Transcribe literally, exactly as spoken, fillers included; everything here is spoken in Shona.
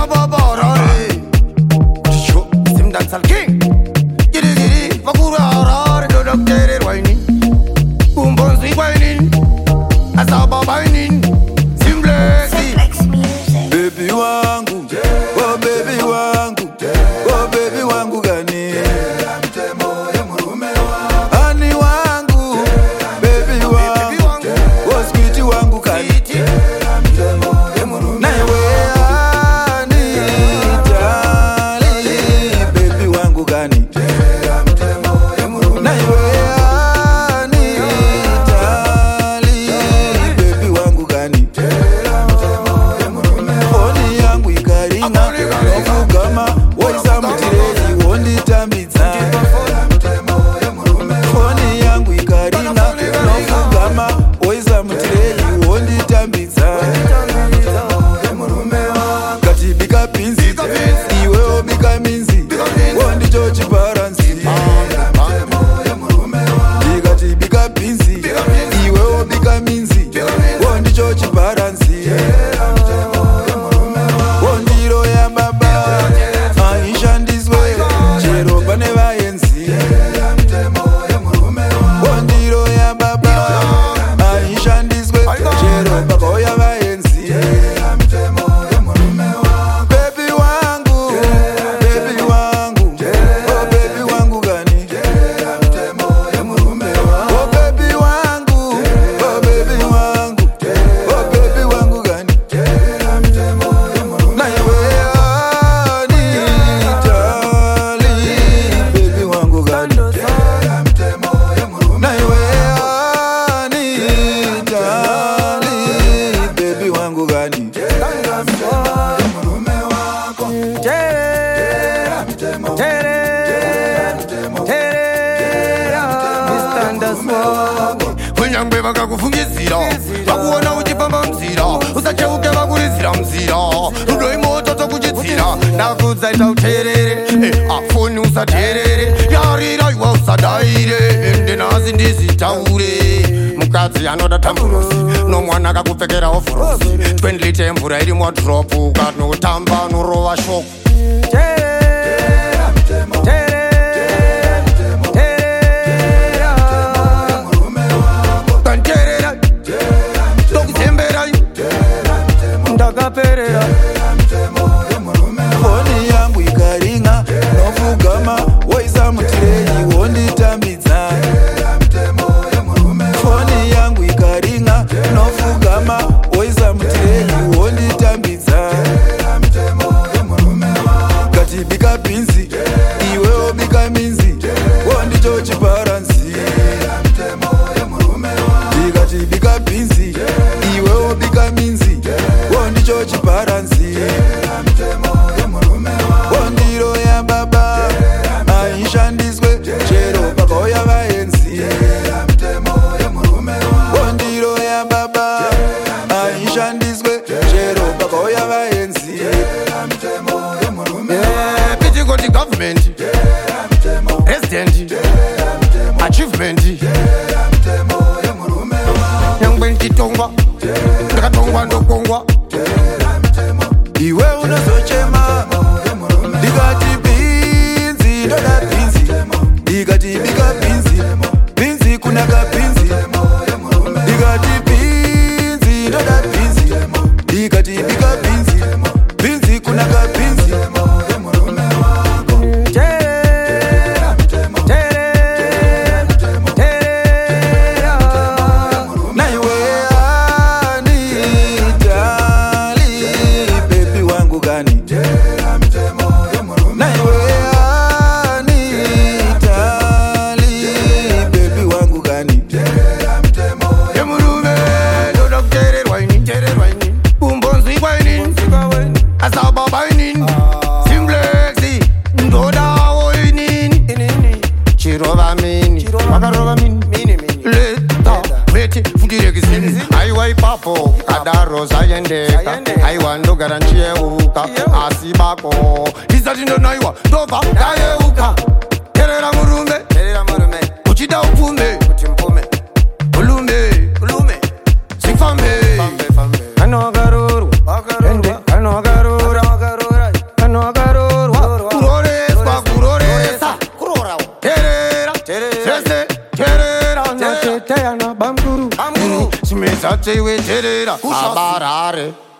Babarare Tisho, Sim Dancehall King Giri giri, Makura Harare Dodok Tere Wainin Bumbonzi Wainin Asaba Wainin Simplexi Baby wangu, oh baby wangu, oh baby wangu gani Ani wangu, baby wangu, oh sweetie wangu gani Kunyangwe vakakufungizira vakuona uchifamba mzira usacheuke vakurizira mzira rudo imoto tokuchitsira ndakudzaita uteerere afoni usateerere yarira iwa usadaire ende nhasi ndizitaure mukadzi anoda tamburosi nomwana akakupfekera oforosi twendi lita yemvura iri mwadropu ukanotamba norova shoko Foni yangu ikaringa nofugama waisa mutireyi wonditambidza Foni yangu ikaringa nofugama waisa mutireyi wonditambidza Kati bika pinzi iwe obika minzi wondicho chiparansi Kati bika pinzi iwe obika minzi wondicho chiparansi Wondiro ya baba aishandiswe chero pakauya vaenzi Wondiro ya baba aishandiswe chero pakauya vaenzi Pichingoti government resident achievement Nyangwe nkitongwa ndakatongwa ndokongwa Iwe unozochema Dikati binzi ndoda binzi Dikati bika binzi Binzi kunaka binzi Dikati binzi ndoda binzi Dikati bika binzi Binzi kunaka binzi Kadaro sayendeka aiwa ndogara nchiyeuka asi bako isati ndonaiwa ndobva ndayeuka terera murume uchida upfume ulume zifambe anogarurwa ende anogarura chimeza cheiweterera abarare